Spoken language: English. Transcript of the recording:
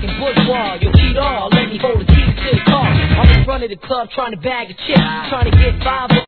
the bourgeois. You'll eat all, let me hold the key to the car. I'm in front of the club trying to bag a chick, trying to get 5